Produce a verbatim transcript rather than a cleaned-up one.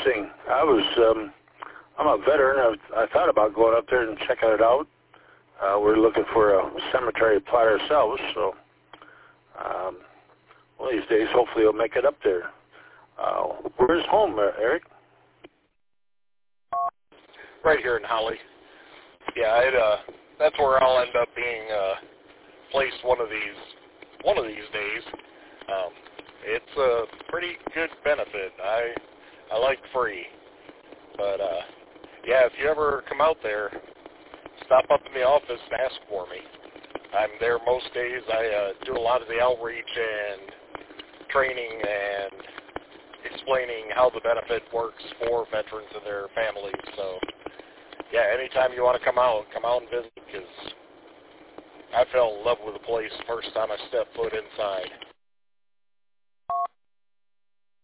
interesting. I was, um, I'm a veteran. I, I thought about going up there and checking it out. Uh, we're looking for a cemetery plot ourselves, so um, one of these days, hopefully, we'll make it up there. Uh, where's home, uh, Eric? Right here in Holly. Yeah, it, uh, that's where I'll end up being uh, placed one of these one of these days. Um, it's a pretty good benefit. I I like free, but uh, yeah, if you ever come out there, stop up in the office and ask for me. I'm there most days. I uh, do a lot of the outreach and training and explaining how the benefit works for veterans and their families. So, yeah, anytime you want to come out, come out and visit, because I fell in love with the place the first time I stepped foot inside.